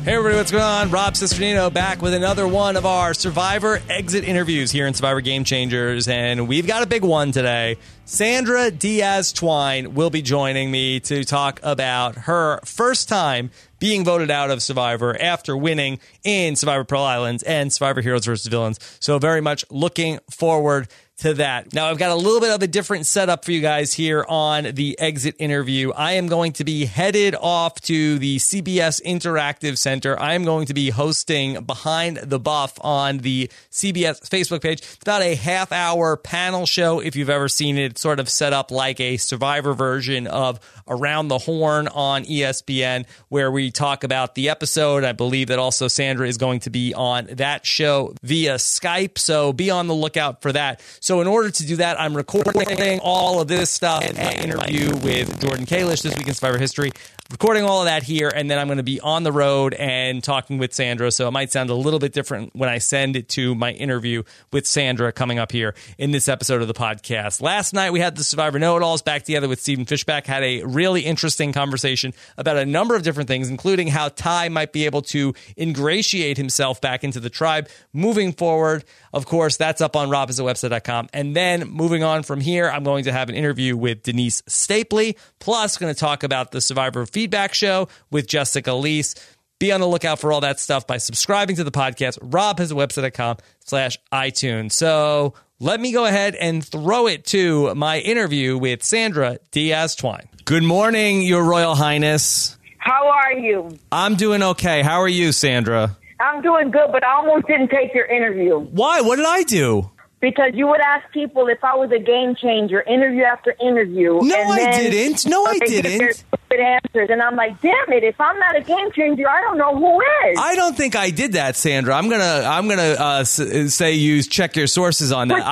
Hey everybody, what's going on? Rob Cesternino back with another one of our Survivor exit interviews here in Survivor Game Changers, and we've got a big one today. Sandra Diaz-Twine will be joining me to talk about her first time being voted out of Survivor after winning in Survivor Pearl Islands and Survivor Heroes vs. Villains. So very much looking forward to that. Now, I've got a little bit of a different setup for you guys here on the exit interview. I am going to be headed off to the CBS Interactive Center. I am going to be hosting Behind the Buff on the CBS Facebook page. It's about a half-hour panel show, if you've ever seen it. It's sort of set up like a Survivor version of Around the Horn on ESPN, where we talk about the episode. I believe that also Sandra is going to be on that show via Skype, so be on the lookout for that. So in order to do that, I'm recording all of this stuff and my interview with Jordan Kalish this week in Survivor History. Recording all of that here, and then I'm going to be on the road and talking with Sandra, so it might sound a little bit different when I send it to my interview with Sandra coming up here in this episode of the podcast. Last night, we had the Survivor Know-It-Alls back together with Stephen Fishbach, had a really interesting conversation about a number of different things, including how Ty might be able to ingratiate himself back into the tribe moving forward. Of course, that's up on robhasawebsite.com. And then moving on from here, I'm going to have an interview with Denise Stapley, plus going to talk about the Survivor Feedback Show with Jessica Leese. Be on the lookout for all that stuff by subscribing to the podcast, robhasawebsite.com/iTunes. So let me go ahead and throw it to my interview with Sandra Diaz-Twine. Good morning, Your Royal Highness. How are you? I'm doing okay. How are you, Sandra? I'm doing good, but I almost didn't take your interview. Why? What did I do? Because you would ask people if I was a game changer, interview after interview. No, I didn't. No, I didn't. Answers, and I'm like, damn it! If I'm not a game changer, I don't know who is. I don't think I did that, Sandra. I'm gonna say you check your sources on that.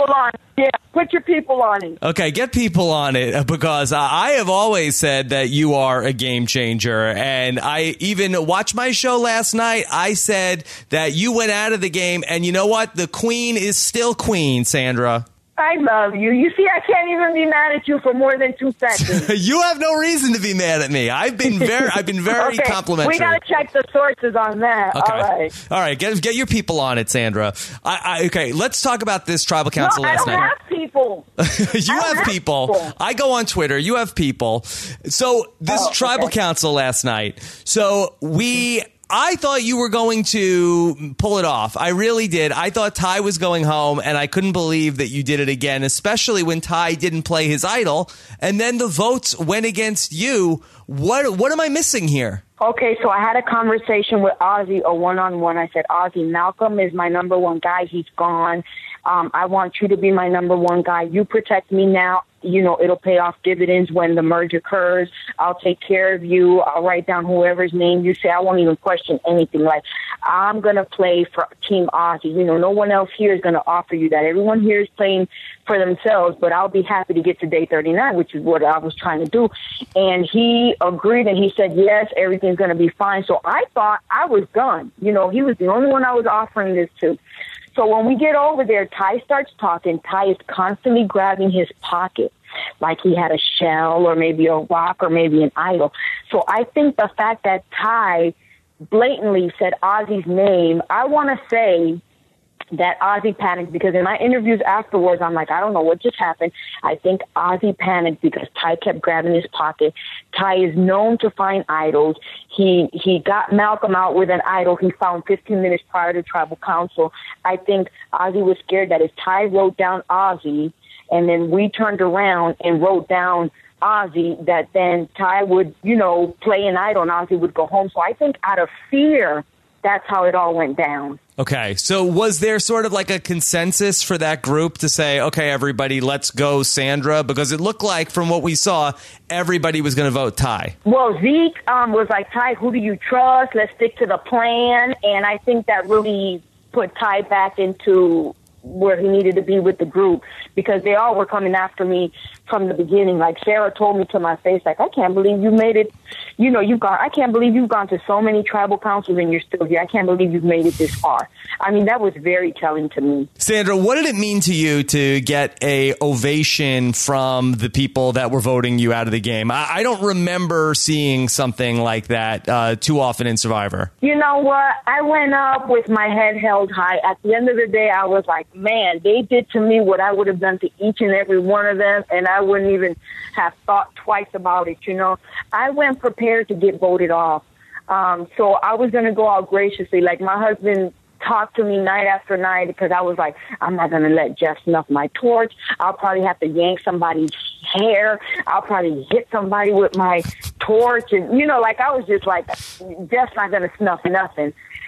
Put your people on it. Okay, get people on it, because I have always said that you are a game changer, and I even watched my show last night. I said that you went out of the game, and you know what? The queen is still queen, Sandra. I love you. You see, I can't even be mad at you for more than 2 seconds. You have no reason to be mad at me. I've been very okay, complimentary. We got to check the sources on that. Okay. All right. Get your people on it, Sandra. Okay, let's talk about this tribal council last night. I don't have people. You have people. I go on Twitter. You have people. So this tribal council last night. So I thought you were going to pull it off. I really did. I thought Ty was going home, and I couldn't believe that you did it again, especially when Ty didn't play his idol, and then the votes went against you. What am I missing here? Okay, so I had a conversation with Ozzy, a one-on-one. I said, Ozzy, Malcolm is my number one guy. He's gone. I want you to be my number one guy. You protect me now. You know, it'll pay off dividends when the merge occurs. I'll take care of you. I'll write down whoever's name you say. I won't even question anything. Like, I'm going to play for Team Ozzy. You know, no one else here is going to offer you that. Everyone here is playing for themselves, but I'll be happy to get to day 39, which is what I was trying to do. And he agreed, and he said, yes, everything's going to be fine. So I thought I was done. You know, he was the only one I was offering this to. So when we get over there, Ty starts talking. Ty is constantly grabbing his pocket like he had a shell or maybe a rock or maybe an idol. So I think the fact that Ty blatantly said Ozzy's name, I want to say that Ozzy panicked, because in my interviews afterwards, I'm like, I don't know what just happened. I think Ozzy panicked because Ty kept grabbing his pocket. Ty is known to find idols. He got Malcolm out with an idol he found 15 minutes prior to tribal council. I think Ozzy was scared that if Ty wrote down Ozzy and then we turned around and wrote down Ozzy, that then Ty would, you know, play an idol and Ozzy would go home. So I think out of fear, that's how it all went down. Okay, so was there sort of like a consensus for that group to say, okay, everybody, let's go Sandra? Because it looked like, from what we saw, everybody was going to vote Ty. Well, Zeke was like, Ty, who do you trust? Let's stick to the plan. And I think that really put Ty back into where he needed to be with the group, because they all were coming after me from the beginning. Like Sarah told me to my face, like, I can't believe you made it. You know, I can't believe you've gone to so many tribal councils and you're still here. I can't believe you've made it this far. I mean, that was very telling to me. Sandra, what did it mean to you to get a ovation from the people that were voting you out of the game? I don't remember seeing something like that too often in Survivor. You know what? I went up with my head held high. At the end of the day, I was like, man, they did to me what I would have done to each and every one of them, and I wouldn't even have thought twice about it, you know. I went prepared to get voted off. So I was going to go out graciously. Like, my husband talked to me night after night because I was like, I'm not going to let Jeff snuff my torch. I'll probably have to yank somebody's hair. I'll probably hit somebody with my torch. And, you know, like, I was just like, Jeff's not going to snuff nothing.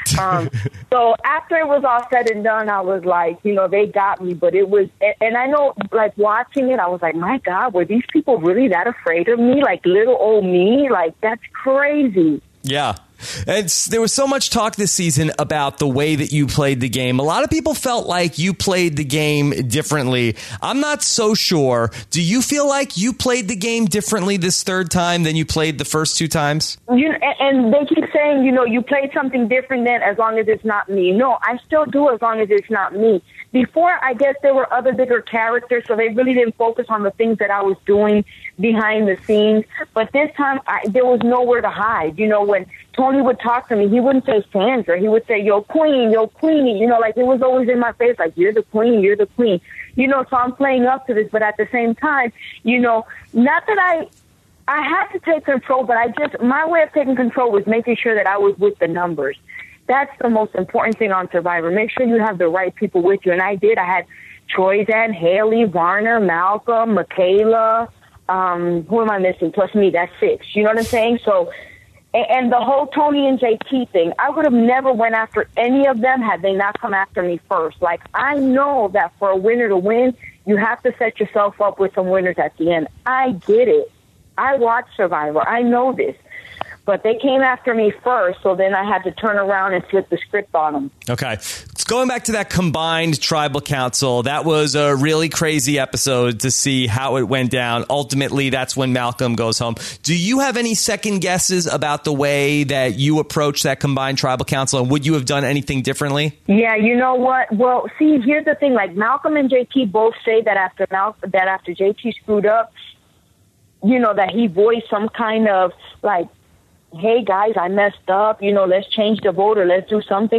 So after it was all said and done, I was like, you know, they got me. But it was, and I know, like, watching it, I was like, my God, were these people really that afraid of me? Like, little old me? Like, that's crazy. Yeah. There was so much talk this season about the way that you played the game. A lot of people felt like you played the game differently. I'm not so sure. Do you feel like you played the game differently this third time than you played the first two times? You know, and they keep saying, you know, you played something different then as long as it's not me. No, I still do as long as it's not me. Before, I guess there were other bigger characters, so they really didn't focus on the things that I was doing behind the scenes. But this time, there was nowhere to hide. You know, when Tony would talk to me, he wouldn't say Sandra. He would say, yo, queenie. You know, like, it was always in my face, like, you're the queen, you're the queen. You know, so I'm playing up to this. But at the same time, you know, not that I had to take control, but my way of taking control was making sure that I was with the numbers. That's the most important thing on Survivor. Make sure you have the right people with you. And I did. I had Troyzan, Haley, Varner, Malcolm, Michaela. Who am I missing? Plus me, that's 6. You know what I'm saying? So, and the whole Tony and JT thing, I would have never went after any of them had they not come after me first. Like, I know that for a winner to win, you have to set yourself up with some winners at the end. I get it. I watch Survivor. I know this. But they came after me first, so then I had to turn around and flip the script on them. Okay. Going back to that combined tribal council, that was a really crazy episode to see how it went down. Ultimately, that's when Malcolm goes home. Do you have any second guesses about the way that you approached that combined tribal council, and would you have done anything differently? Yeah, you know what? Well, see, here's the thing. Like, Malcolm and JT both say that after JT screwed up, you know, that he voiced some kind of, like, hey, guys, I messed up. You know, let's change the vote or let's do something.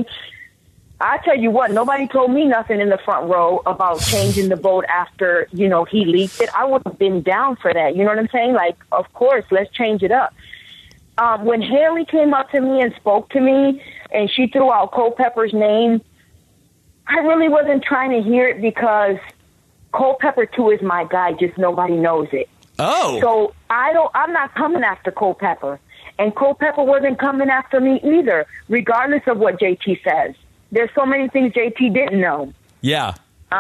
I tell you what, nobody told me nothing in the front row about changing the vote after, you know, he leaked it. I would have been down for that. You know what I'm saying? Like, of course, let's change it up. When Haley came up to me and spoke to me and she threw out Culpepper's name, I really wasn't trying to hear it because Culpepper, too, is my guy. Just nobody knows it. Oh. So I'm not coming after Culpepper. And Culpepper wasn't coming after me either, regardless of what JT says. There's so many things JT didn't know. Yeah.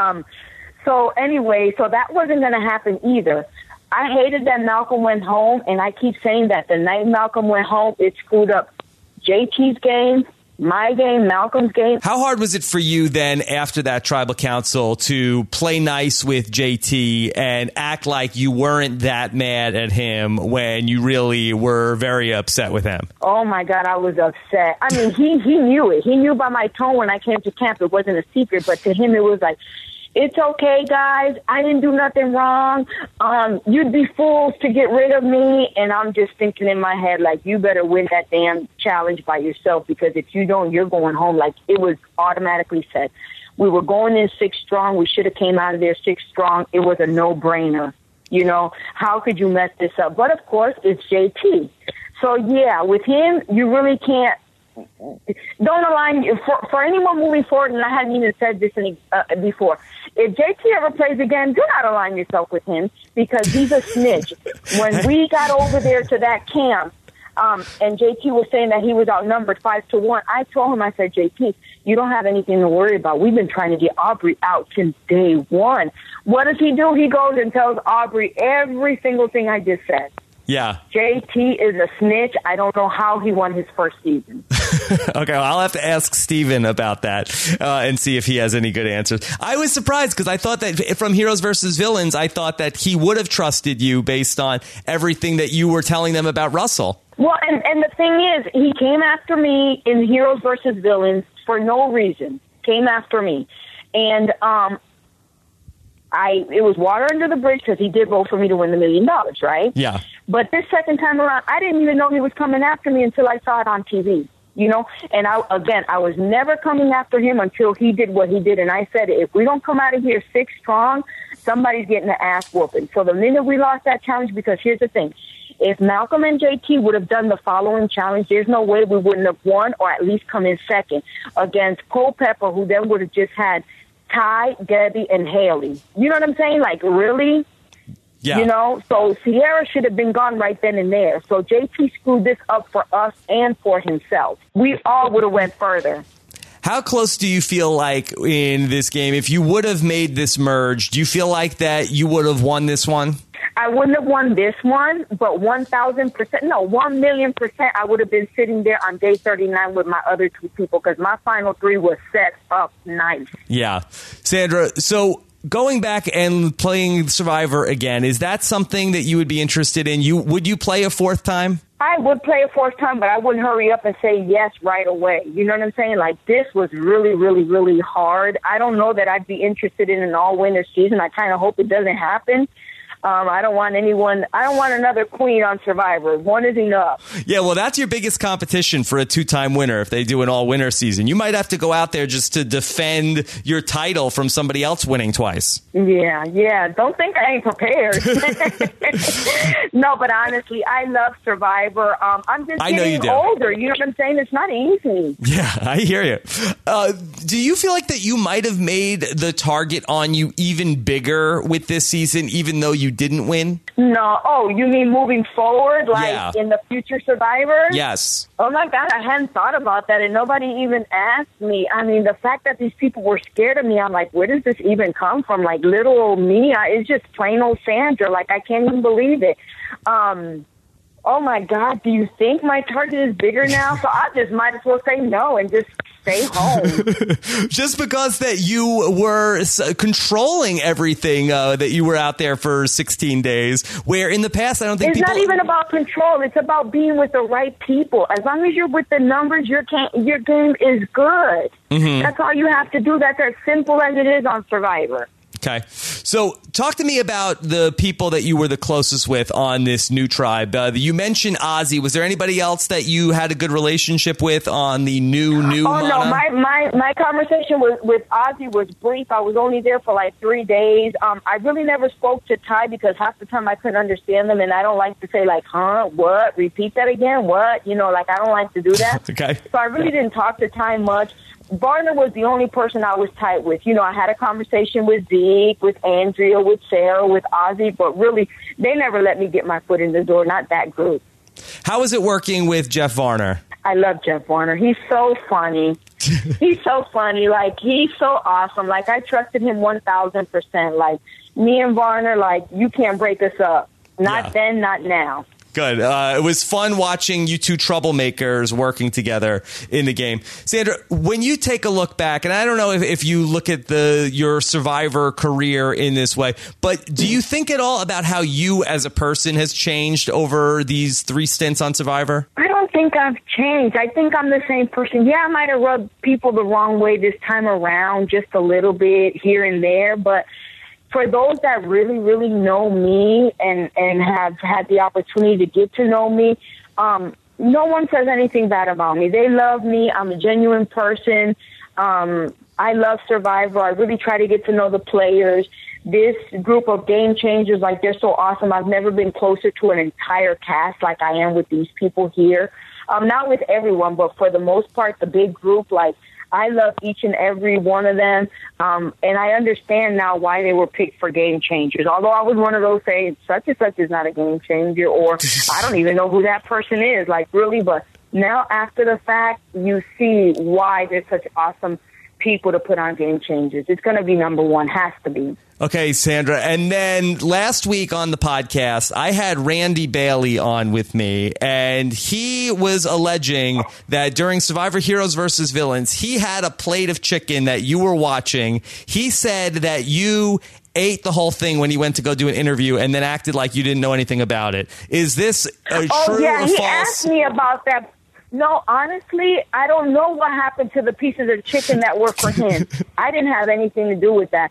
So anyway, so that wasn't going to happen either. I hated that Malcolm went home, and I keep saying that the night Malcolm went home, it screwed up JT's game, my game, Malcolm's game. How hard was it for you then after that tribal council to play nice with JT and act like you weren't that mad at him when you really were very upset with him? Oh, my God, I was upset. I mean, he knew it. He knew by my tone when I came to camp. It wasn't a secret, but to him it was like, it's okay, guys. I didn't do nothing wrong. You'd be fools to get rid of me. And I'm just thinking in my head, like, you better win that damn challenge by yourself, because if you don't, you're going home. Like, it was automatically said. We were going in 6 strong. We should have came out of there 6 strong. It was a no-brainer. You know, how could you mess this up? But, of course, it's JT. So, yeah, with him, you really can't. Don't align for anyone moving forward, and I hadn't even said this before. If JT ever plays again, do not align yourself with him, because he's a snitch. When we got over there to that camp, and JT was saying that he was outnumbered 5-1, I told him, I said, JT, you don't have anything to worry about. We've been trying to get Aubrey out since day one. What does he do? He goes and tells Aubrey every single thing I just said. Yeah. JT is a snitch. I don't know how he won his first season. Okay, well, I'll have to ask Steven about that and see if he has any good answers. I was surprised because I thought that from Heroes versus Villains, I thought that he would have trusted you based on everything that you were telling them about Russell. Well, and the thing is, he came after me in Heroes versus Villains for no reason. Came after me. And it was water under the bridge because he did vote for me to win the $1 million, right? Yeah. But this second time around, I didn't even know he was coming after me until I saw it on TV, you know? And I was never coming after him until he did what he did. And I said, if we don't come out of here 6 strong, somebody's getting an ass whooping. So the minute we lost that challenge, because here's the thing, if Malcolm and JT would have done the following challenge, there's no way we wouldn't have won or at least come in second against Culpepper, who then would have just had Ty, Debbie, and Haley. You know what I'm saying? Like, really? Yeah. You know? So Sierra should have been gone right then and there. So JT screwed this up for us and for himself. We all would have went further. How close do you feel like in this game, if you would have made this merge, do you feel like that you would have won this one? I wouldn't have won this one, but 1,000%, no, 1,000,000%, I would have been sitting there on day 39 with my other 2 people because my final 3 was set up nice. Yeah. Sandra, so going back and playing Survivor again, is that something that you would be interested in? Would you play a 4th time? I would play a 4th time, but I wouldn't hurry up and say yes right away. You know what I'm saying? Like, this was really, really, really hard. I don't know that I'd be interested in an all-winner season. I kind of hope it doesn't happen. I don't want another queen on Survivor. 1 is enough. Yeah, well, that's your biggest competition for a 2-time winner if they do an all-winner season. You might have to go out there just to defend your title from somebody else winning twice. Yeah. Don't think I ain't prepared. No, but honestly, I love Survivor. I'm just getting older. You know what I'm saying? It's not easy. Yeah, I hear you. Do you feel like that you might have made the target on you even bigger with this season, even though you didn't win? No. Oh, you mean moving forward, like in the future Survivor? Yes. Oh, my God, I hadn't thought about that, and nobody even asked me. I mean, the fact that these people were scared of me, I'm like, where does this even come from? Like, little old me, it's just plain old Sandra. Like, I can't even believe it. Oh, my God, do you think my target is bigger now? So I just might as well say no and just stay home. Just because that you were controlling everything that you were out there for 16 days, where in the past I don't think it's not even about control. It's about being with the right people. As long as you're with the numbers, your game is good. Mm-hmm. That's all you have to do. That's as simple as it is on Survivor. Okay. So talk to me about the people that you were the closest with on this new tribe. You mentioned Ozzy. Was there anybody else that you had a good relationship with on the new Oh, no. My conversation with Ozzy was brief. I was only there for like 3 days. I really never spoke to Ty because half the time I couldn't understand them, and I don't like to say, like, huh, what? Repeat that again? What? You know, like, I don't like to do that. Okay. So I really didn't talk to Ty much. Varner was the only person I was tight with. You know, I had a conversation with Zeke, with Andrea, with Sarah, with Ozzy, but really, they never let me get my foot in the door, not that group. How is it working with Jeff Varner? I love Jeff Varner. He's so funny. He's so funny. Like, he's so awesome. Like, I trusted him 1,000%. Like, me and Varner, like, you can't break us up. Not then, not now. Good. It was fun watching you 2 troublemakers working together in the game. Sandra, when you take a look back, and I don't know if you look at your Survivor career in this way, but do you think at all about how you as a person has changed over these 3 stints on Survivor? I don't think I've changed. I think I'm the same person. Yeah, I might have rubbed people the wrong way this time around, just a little bit here and there, but for those that really, really know me and have had the opportunity to get to know me, no one says anything bad about me. They love me. I'm a genuine person. I love Survivor. I really try to get to know the players. This group of game changers, like, they're so awesome. I've never been closer to an entire cast like I am with these people here. Not with everyone, but for the most part, the big group, like, I love each and every one of them, and I understand now why they were picked for game changers. Although I was one of those saying, such and such is not a game changer, or I don't even know who that person is, like, really. But now, after the fact, you see why they're such awesome people to put on Game Changers. It's going to be number one. Has to be. Okay, Sandra. And then last week on the podcast, I had Randy Bailey on with me, and he was alleging that during Survivor Heroes versus Villains, he had a plate of chicken that you were watching. He said that you ate the whole thing when he went to go do an interview and then acted like you didn't know anything about it. Is this true or false? He asked me about that. No, honestly, I don't know what happened to the pieces of chicken that were for him. I didn't have anything to do with that.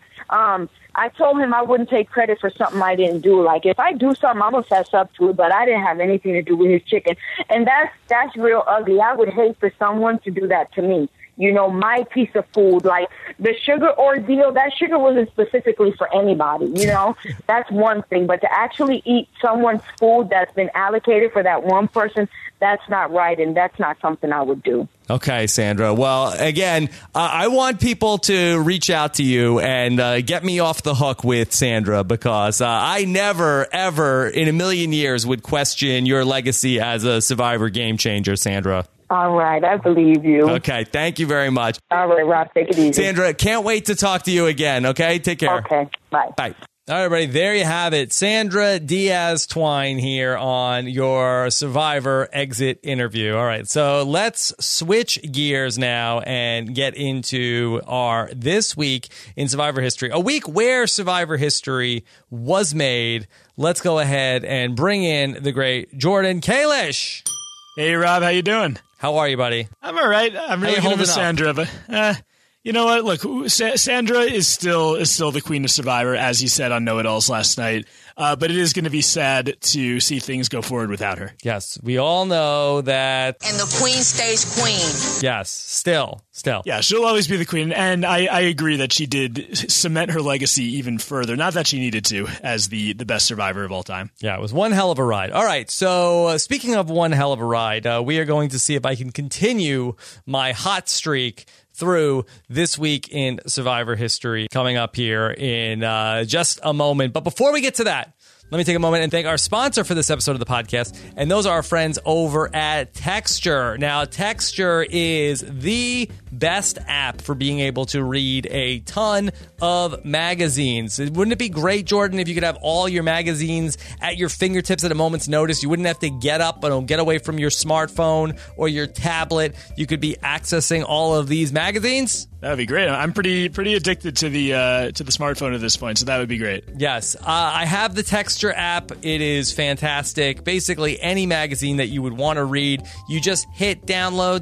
I told him I wouldn't take credit for something I didn't do. Like, if I do something, I'm going to fess up to it, but I didn't have anything to do with his chicken. And that's real ugly. I would hate for someone to do that to me. You know, my piece of food, like the sugar ordeal, that sugar wasn't specifically for anybody, you know? That's one thing. But to actually eat someone's food that's been allocated for that one person, that's not right, and that's not something I would do. Okay, Sandra. Well, again, I want people to reach out to you and get me off the hook with Sandra, because I never, ever in a million years would question your legacy as a Survivor game changer, Sandra. All right. I believe you. Okay. Thank you very much. All right, Rob. Take it easy. Sandra, can't wait to talk to you again. Okay. Take care. Okay. Bye. Bye. All right, everybody, there you have it. Sandra Diaz-Twine here on your Survivor exit interview. All right, so let's switch gears now and get into our This Week in Survivor History, a week where Survivor history was made. Let's go ahead and bring in the great Jordan Kalish. Hey, Rob, how you doing? How are you, buddy? I'm all right. I'm really going to miss Sandra, but you know what? Look, Sandra is still the queen of Survivor, as he said on Know It Alls last night. But it is going to be sad to see things go forward without her. Yes, we all know that. And the queen stays queen. Yes, still. Yeah, she'll always be the queen. And I agree that she did cement her legacy even further. Not that she needed to, as the best Survivor of all time. Yeah, it was one hell of a ride. All right, so speaking of one hell of a ride, we are going to see if I can continue my hot streak through This Week in Survivor History coming up here in just a moment. But before we get to that, let me take a moment and thank our sponsor for this episode of the podcast, and those are our friends over at Texture. Now, Texture is the best app for being able to read a ton of magazines. Wouldn't it be great, Jordan, if you could have all your magazines at your fingertips at a moment's notice? You wouldn't have to get up and get away from your smartphone or your tablet. You could be accessing all of these magazines. That would be great. I'm pretty addicted to the smartphone at this point, so that would be great. Yes, I have the Texture app. It is fantastic. Basically, any magazine that you would want to read, you just hit download.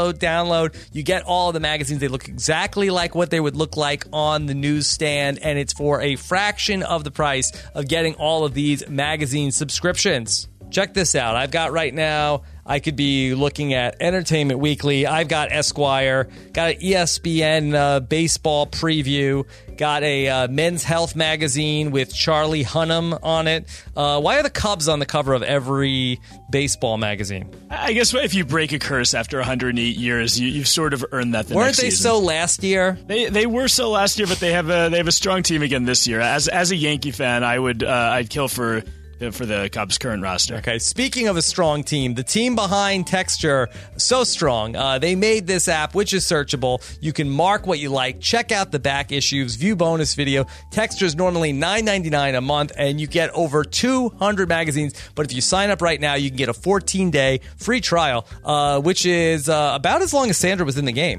You get all of the magazines. They look exactly like what they would look like on the newsstand, and it's for a fraction of the price of getting all of these magazine subscriptions. Check this out. I've got right now, I could be looking at Entertainment Weekly. I've got Esquire, got an ESPN baseball preview, got a Men's Health magazine with Charlie Hunnam on it. Why are the Cubs on the cover of every baseball magazine? I guess if you break a curse after 108 years, you've sort of earned that. Weren't they so last year? They were so last year, but they have a strong team again this year. As a Yankee fan, I'd kill for the Cubs' current roster. Okay, speaking of a strong team, the team behind Texture, so strong. They made this app, which is searchable. You can mark what you like, check out the back issues, view bonus video. Texture is normally $9.99 a month, and you get over 200 magazines. But if you sign up right now, you can get a 14-day free trial, which is about as long as Sandra was in the game.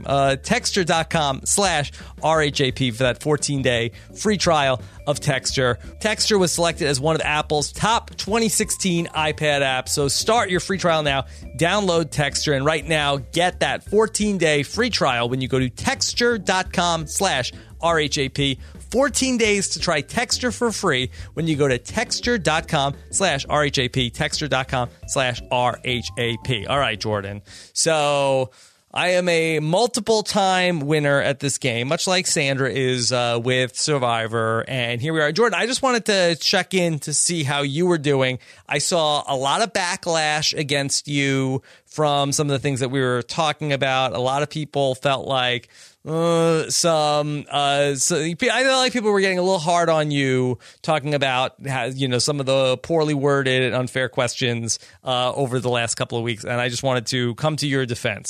Texture.com/RHAP for that 14-day free trial of Texture. Texture was selected as one of Apple's top 2016 iPad apps. So start your free trial now. Download Texture, and right now get that 14-day free trial when you go to texture.com/RHAP. 14 days to try Texture for free when you go to texture.com/RHAP. Texture.com/RHAP. All right, Jordan. So I am a multiple-time winner at this game, much like Sandra is with Survivor. And here we are. Jordan, I just wanted to check in to see how you were doing. I saw a lot of backlash against you from some of the things that we were talking about. A lot of people felt like I feel like people were getting a little hard on you, talking about some of the poorly worded and unfair questions over the last couple of weeks. And I just wanted to come to your defense.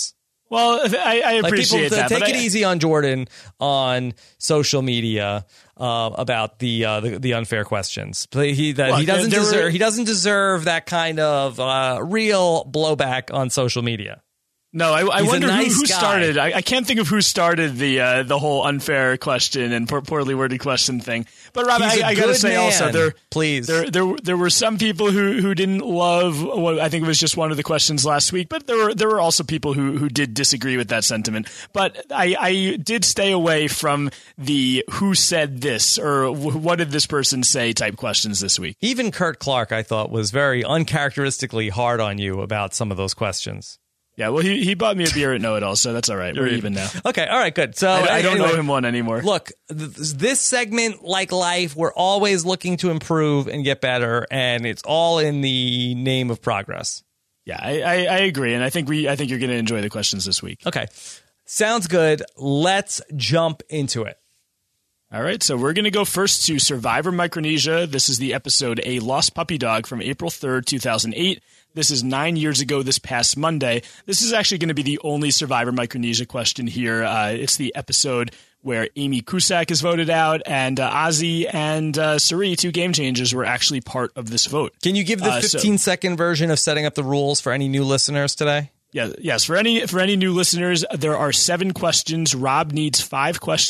Well, I appreciate that. Take it easy on Jordan on social media about the unfair questions. He doesn't deserve that kind of real blowback on social media. No, I wonder who started. I can't think of who started the whole unfair question and poorly worded question thing. But Rob, I got to say also there were some people who didn't love what I think it was just one of the questions last week. But there were also people who did disagree with that sentiment. But I did stay away from the who said this or what did this person say type questions this week. Even Kurt Clark, I thought, was very uncharacteristically hard on you about some of those questions. Yeah, well, he bought me a beer at Know It All, so that's all right. We're even now. Okay, all right, good. So I don't know him one anymore. Look, this segment, like life, we're always looking to improve and get better, and it's all in the name of progress. Yeah, I agree, and I think you're going to enjoy the questions this week. Okay, sounds good. Let's jump into it. All right, so we're going to go first to Survivor Micronesia. This is the episode A Lost Puppy Dog from April 3rd, 2008. This is 9 years ago this past Monday. This is actually going to be the only Survivor Micronesia question here. It's the episode where Amy Cusack is voted out, and Ozzy and Suri, two game changers, were actually part of this vote. Can you give the 15-second version of setting up the rules for any new listeners today? Yeah, yes. For any new listeners, there are 7 questions. Rob needs 5 points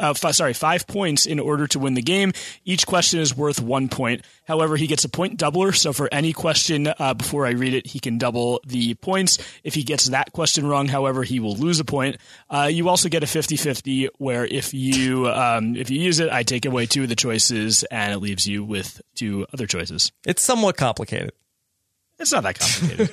in order to win the game. Each question is worth 1 point. However, he gets a point doubler. So for any question before I read it, he can double the points. If he gets that question wrong, however, he will lose a point. You also get a 50-50 where if you use it, I take away 2 of the choices and it leaves you with 2 other choices. It's somewhat complicated. It's not that complicated.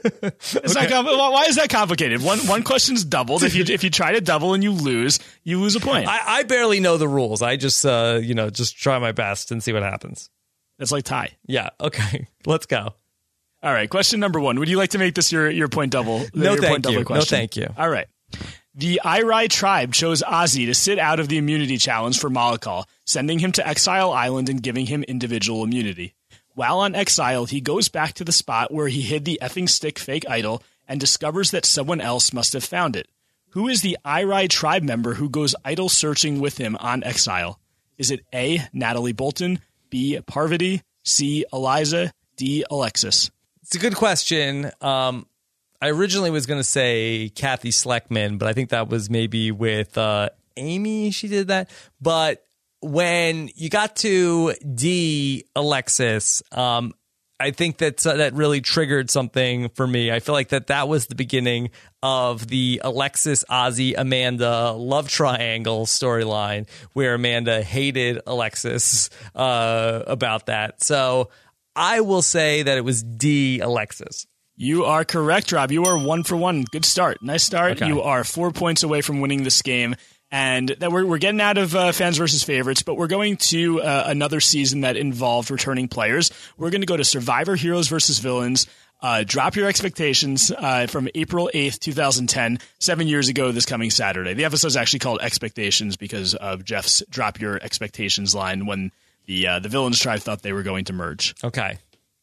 Why is that complicated? One question's doubled. If you try to double and you lose a point. I barely know the rules. I just just try my best and see what happens. It's like tie. Yeah. Okay. Let's go. All right. Question number 1. Would you like to make this your point double? No, thank you. Question? No, thank you. All right. The Irai tribe chose Ozzy to sit out of the immunity challenge for Malakal, sending him to Exile Island and giving him individual immunity. While on exile, he goes back to the spot where he hid the effing stick fake idol and discovers that someone else must have found it. Who is the Irai tribe member who goes idol searching with him on exile? Is it A, Natalie Bolton, B, Parvati, C, Eliza, D, Alexis? It's a good question. I originally was going to say Kathy Sleckman, but I think that was maybe with Amy. She did that. But when you got to D, Alexis, I think that really triggered something for me. I feel like that was the beginning of the Alexis, Ozzy, Amanda love triangle storyline where Amanda hated Alexis about that. So I will say that it was D, Alexis. You are correct, Rob. You are 1 for 1. Good start. Nice start. Okay. You are 4 points away from winning this game. And that we're getting out of fans versus favorites, but we're going to another season that involved returning players. We're going to go to Survivor Heroes versus Villains. Drop Your Expectations from April 8th, 2010, 7 years ago this coming Saturday. The episode is actually called Expectations because of Jeff's Drop Your Expectations line when the Villains tribe thought they were going to merge. Okay.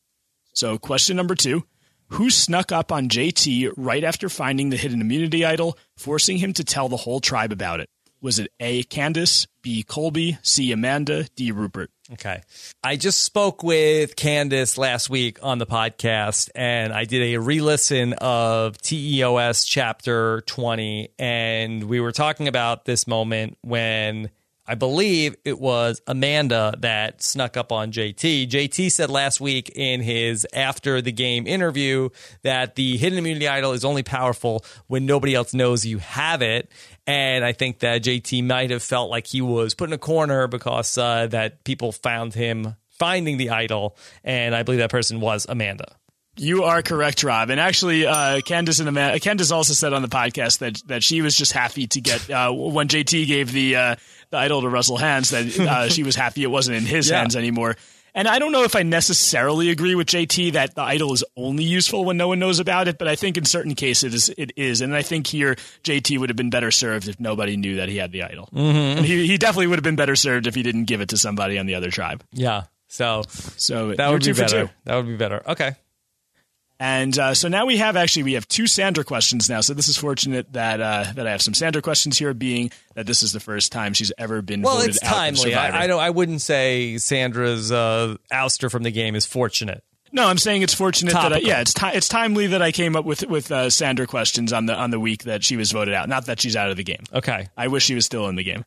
So question number 2. Who snuck up on JT right after finding the hidden immunity idol, forcing him to tell the whole tribe about it? Was it A, Candace, B, Colby, C, Amanda, D, Rupert? Okay. I just spoke with Candace last week on the podcast, and I did a re-listen of TEOS Chapter 20, and we were talking about this moment when I believe it was Amanda that snuck up on JT. JT said last week in his after the game interview that the hidden immunity idol is only powerful when nobody else knows you have it. And I think that JT might have felt like he was put in a corner because that people found him finding the idol. And I believe that person was Amanda. You are correct, Rob. And actually, Candace also said on the podcast that she was just happy to get when JT gave the idol to Russell Hands that she was happy it wasn't in his hands anymore. And I don't know if I necessarily agree with JT that the idol is only useful when no one knows about it, but I think in certain cases it is. And I think here JT would have been better served if nobody knew that he had the idol. Mm-hmm. And he definitely would have been better served if he didn't give it to somebody on the other tribe. Yeah. So that would be better. That would be better. Okay. And so now we have two Sandra questions now. So this is fortunate that I have some Sandra questions here, being that this is the first time she's ever been voted out. Well, it's timely. I wouldn't say Sandra's ouster from the game is fortunate. No, I'm saying it's fortunate it's timely that I came up with Sandra questions on the week that she was voted out. Not that she's out of the game. Okay. I wish she was still in the game.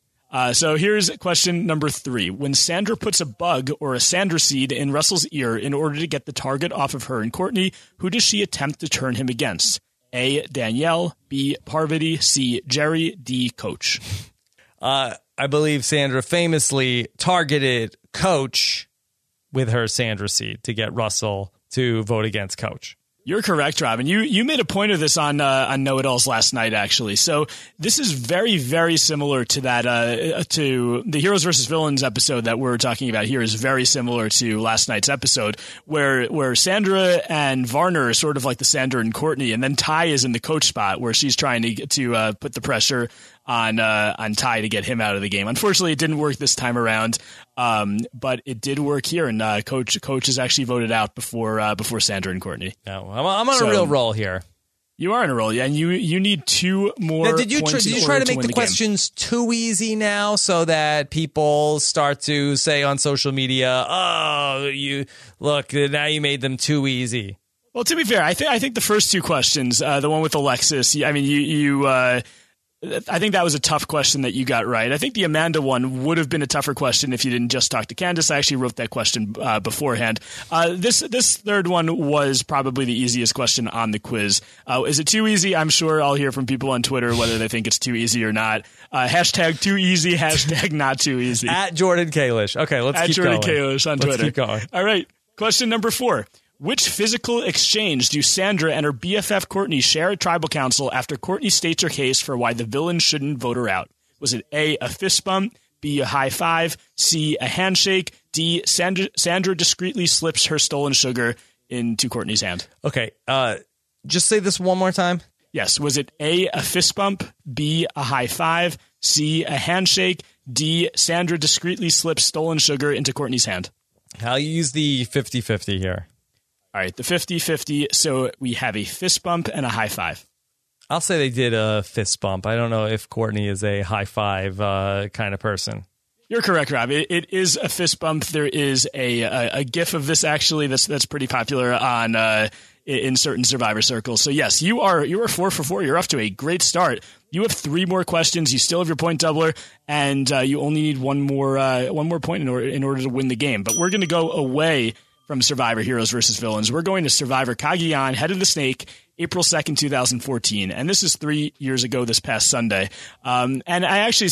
So here's question number 3. When Sandra puts a bug or a Sandra seed in Russell's ear in order to get the target off of her and Courtney, who does she attempt to turn him against? A, Danielle, B, Parvati, C, Jerry, D, Coach. I believe Sandra famously targeted Coach with her Sandra seed to get Russell to vote against Coach. You're correct, Robin. You made a point of this on Know It Alls last night, actually. So this is very, very similar to that to the Heroes versus Villains episode that we're talking about here. Is very similar to last night's episode where Sandra and Varner are sort of like the Sandra and Courtney, and then Ty is in the Coach spot where she's trying to put the pressure on Ty to get him out of the game. Unfortunately, it didn't work this time around, but it did work here, and Coach is actually voted out before Sandra and Courtney. No, I'm on a real roll here. You are on a roll, yeah, and you need 2 more. Now, did you try to make the questions too easy now so that people start to say on social media, "Oh, now you made them too easy"? Well, to be fair, I think the first 2 questions, the one with Alexis, I mean, I think that was a tough question that you got right. I think the Amanda one would have been a tougher question if you didn't just talk to Candace. I actually wrote that question beforehand. This third one was probably the easiest question on the quiz. Is it too easy? I'm sure I'll hear from people on Twitter whether they think it's too easy or not. Hashtag too easy, hashtag not too easy. At Jordan Kalish. Okay, let's keep going. At Jordan Kalish on Twitter. Let's keep going. All right. Question number 4. Which physical exchange do Sandra and her BFF Courtney share at Tribal Council after Courtney states her case for why the villain shouldn't vote her out? Was it A, a fist bump, B, a high five, C, a handshake, D, Sandra discreetly slips her stolen sugar into Courtney's hand? Okay, just say this one more time. Yes, was it A, a fist bump, B, a high five, C, a handshake, D, Sandra discreetly slips stolen sugar into Courtney's hand? I'll use the 50-50 here. All right, the 50-50, so we have a fist bump and a high five. I'll say they did a fist bump. I don't know if Courtney is a high five kind of person. You're correct, Rob. It is a fist bump. There is a GIF of this, actually, that's pretty popular on in certain Survivor circles. So, yes, you are 4 for 4. You're off to a great start. You have 3 more questions. You still have your point doubler, and you only need one more point in order to win the game. But we're going to go away from Survivor Heroes versus Villains. We're going to Survivor Cagayan, Head of the Snake, April 2nd, 2014. And this is 3 years ago this past Sunday. And I actually,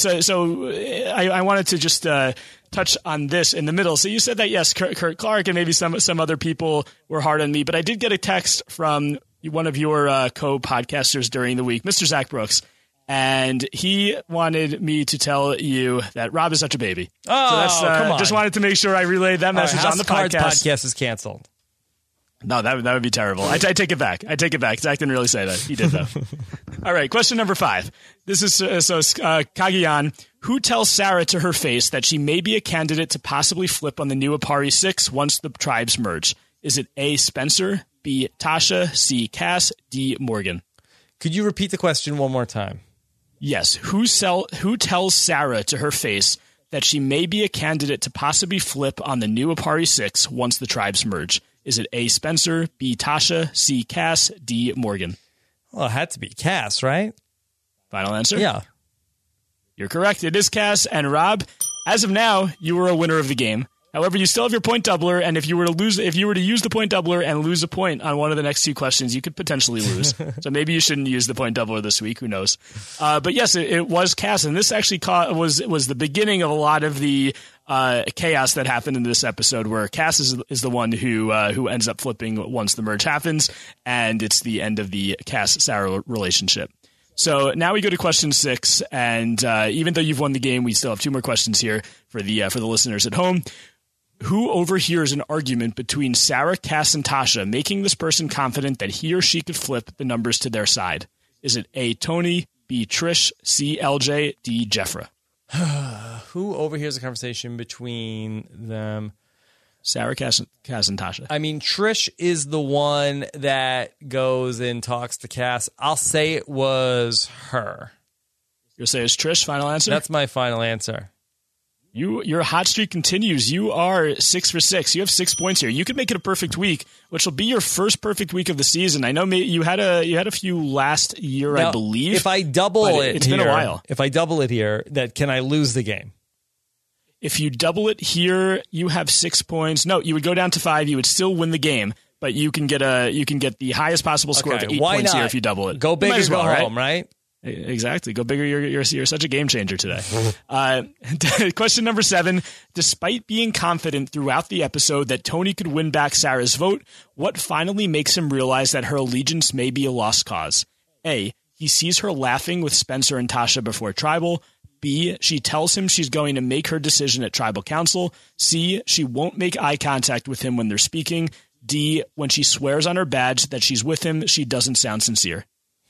I wanted to just touch on this in the middle. So you said that, yes, Kurt Clark and maybe some other people were hard on me, but I did get a text from one of your co-podcasters during the week, Mr. Zach Brooks. And he wanted me to tell you that Rob is such a baby. Oh, so come on. Just wanted to make sure I relayed that message on the podcast. Podcast is canceled. No, that would be terrible. I take it back. Zach didn't really say that. He did, though. All right, question number 5. This is Cagayan. Who tells Sarah to her face that she may be a candidate to possibly flip on the new Apari 6 once the tribes merge? Is it A, Spencer, B, Tasha, C, Cass, D, Morgan? Could you repeat the question one more time? Yes. Who tells Sarah to her face that she may be a candidate to possibly flip on the new Apari 6 once the tribes merge? Is it A, Spencer, B, Tasha, C, Cass, D, Morgan? Well, it had to be Cass, right? Final answer? Yeah. You're correct. It is Cass. And Rob, as of now, you are a winner of the game. However, you still have your point doubler, and if you were to use the point doubler and lose a point on one of the next 2 questions, you could potentially lose. So maybe you shouldn't use the point doubler this week. Who knows? But yes, it was Cass, and this actually was the beginning of a lot of the chaos that happened in this episode, where Cass is the one who ends up flipping once the merge happens, and it's the end of the Cass-Sarah relationship. So now we go to question 6, and even though you've won the game, we still have 2 more questions here for the listeners at home. Who overhears an argument between Sarah, Cass, and Tasha, making this person confident that he or she could flip the numbers to their side? Is it A, Tony, B, Trish, C, LJ, D, Jeffra? Who overhears a conversation between them? Sarah, Cass, and Tasha. I mean, Trish is the one that goes and talks to Cass. I'll say it was her. You'll say it's Trish, final answer? That's my final answer. Your hot streak continues. You are 6 for 6. You have 6 points here. You could make it a perfect week, which will be your first perfect week of the season. I know you had a few last year, now, I believe. If I double it's been a while. If I double it here, can I lose the game? If you double it here, you have 6 points. No, you would go down to 5. You would still win the game, but you can get the highest possible score of 8 points here if you double it. Go big or go home, right? Exactly. Go bigger. You're such a game changer today. Question number 7. Despite being confident throughout the episode that Tony could win back Sarah's vote, what finally makes him realize that her allegiance may be a lost cause? A. He sees her laughing with Spencer and Tasha before Tribal. B. She tells him she's going to make her decision at Tribal Council. C. She won't make eye contact with him when they're speaking. D. When she swears on her badge that she's with him, she doesn't sound sincere.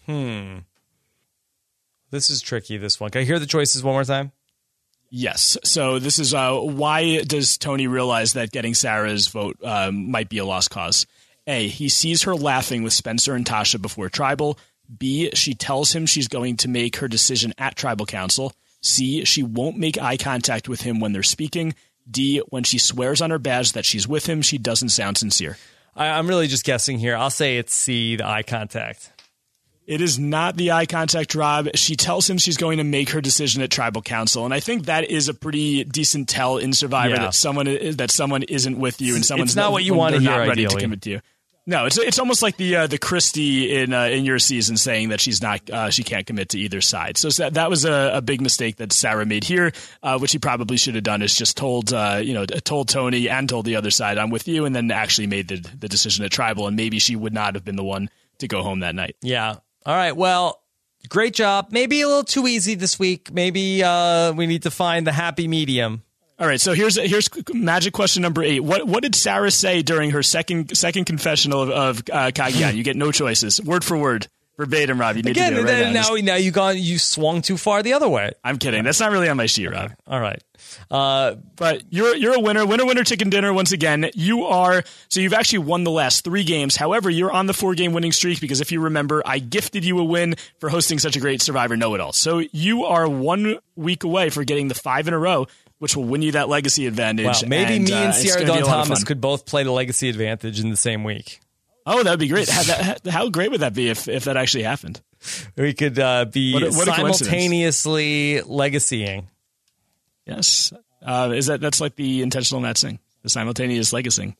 This is tricky, this one. Can I hear the choices one more time? Yes. So this is why does Tony realize that getting Sarah's vote might be a lost cause? A. He sees her laughing with Spencer and Tasha before Tribal. B. She tells him she's going to make her decision at Tribal Council. C. She won't make eye contact with him when they're speaking. D. When she swears on her badge that she's with him, she doesn't sound sincere. I'm really just guessing here. I'll say it's C, the eye contact. It is not the eye contact, Rob. She tells him she's going to make her decision at Tribal Council, and I think that is a pretty decent tell in Survivor that someone isn't with you and someone's not what you want to hear. Not ready ideally. to commit to you. No, it's almost like the Christie in your season saying that she's not she can't commit to either side. So that was a big mistake that Sarah made here, which he probably should have done is just told Tony and told the other side I'm with you, and then actually made the decision at Tribal, and maybe she would not have been the one to go home that night. Yeah. All right. Well, great job. Maybe a little too easy this week. Maybe we need to find the happy medium. All right, so here's magic question number 8. What did Sarah say during her second confessional of Cagayan? You get no choices, word for word, verbatim, Rob. You need to do it right now. Now you swung too far the other way. I'm kidding. That's not really on my sheet, Rob. All right, but you're a winner. Winner, chicken dinner. Once again, you've actually won the last 3 games. However, you're on the 4-game winning streak because if you remember, I gifted you a win for hosting such a great Survivor Know-It-All. So you are 1 week away for getting the 5 in a row, which will win you that legacy advantage. Wow, maybe me and Sierra Dawn Thomas could both play the legacy advantage in the same week. Oh, that would be great. How great would that be if that actually happened? We could be simultaneously legacying. Yes. That's like the intentional not sing, the simultaneous legacying.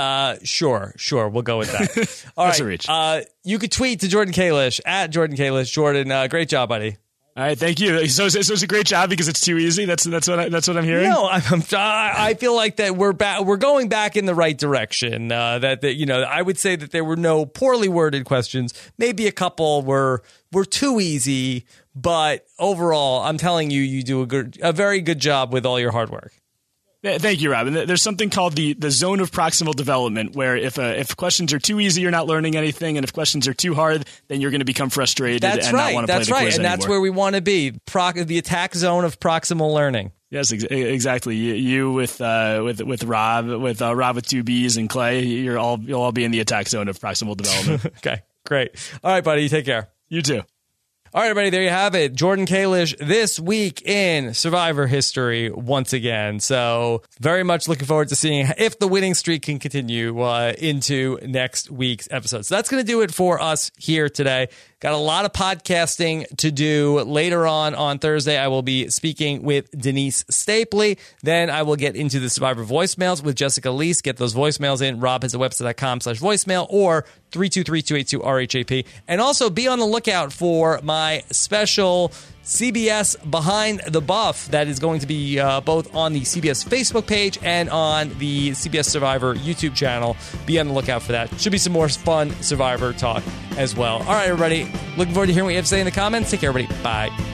Sure. We'll go with that. All right. That's a reach. You could tweet to Jordan Kalish at Jordan Kalish. Jordan, great job, buddy. All right, thank you. So it's a great job because it's too easy. That's what I'm hearing. No, I feel like that we're going back in the right direction. I would say that there were no poorly worded questions. Maybe a couple were too easy, but overall, I'm telling you, you do a very good job with all your hard work. Thank you, Robin. There's something called the zone of proximal development, where if questions are too easy, you're not learning anything, and if questions are too hard, then you're going to become frustrated not want to play the quiz anymore. And that's where we want to be, the attack zone of proximal learning. Yes, exactly. You with Rob with 2 B's and Clay, you'll all be in the attack zone of proximal development. Okay, great. All right, buddy, you take care. You too. All right, everybody, there you have it. Jordan Kalish this week in Survivor history once again. So very much looking forward to seeing if the winning streak can continue into next week's episode. So that's going to do it for us here today. Got a lot of podcasting to do. Later on Thursday, I will be speaking with Denise Stapley. Then I will get into the Survivor voicemails with Jessica Leese. Get those voicemails in. Rob has a website.com/voicemail or 323-282-RHAP. And also be on the lookout for my special CBS Behind the Buff that is going to be both on the CBS Facebook page and on the CBS Survivor YouTube channel. Be on the lookout for that. Should be some more fun Survivor talk as well. All right, everybody. Looking forward to hearing what you have to say in the comments. Take care, everybody. Bye.